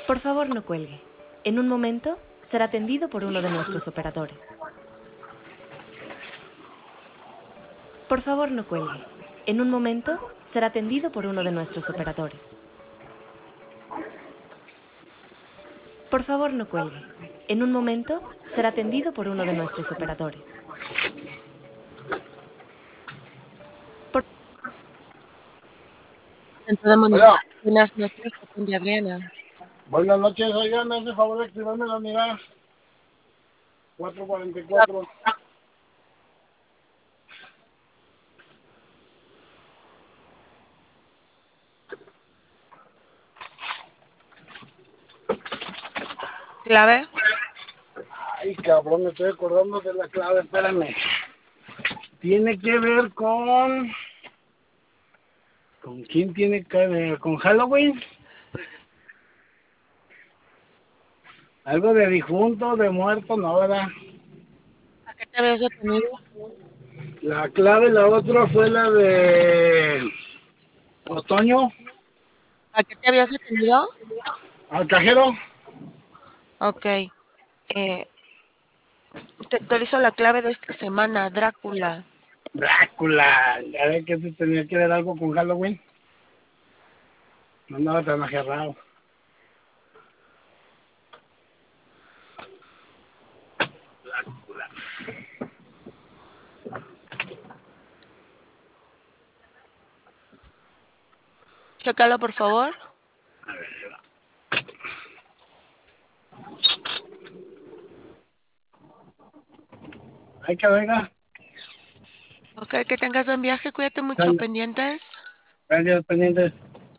Por favor, no cuelgue. En un momento será atendido por uno de nuestros operadores. Por favor, no cuelgue. En un momento será atendido por uno de nuestros operadores. Por favor, no cuelgue. En un momento será atendido por uno de nuestros operadores. Por- Centro de Hola, Buenas noches, atiende Adriana. buenas noches, oigan, me hace favor de activarme la unidad 444. ¿Clave? Ay, cabrón, me estoy acordando de la clave, espérame. Tiene que ver con... ¿Con quién tiene que ver? ¿Con Halloween? Algo de difunto, de muerto, no, ¿verdad? ¿A qué te habías detenido? La clave, la otra fue la de... Otoño, ¿A qué te habías detenido? al cajero. Ok. Te actualizo la clave de esta semana, Drácula. Drácula, ya ve que se tenía que ver algo con Halloween. No andaba tan ajerrado. Drácula. Chécalo, por favor. Hay que venga. Ok, que tengas buen viaje, cuídate mucho, Sale. pendientes. Gracias, pendientes.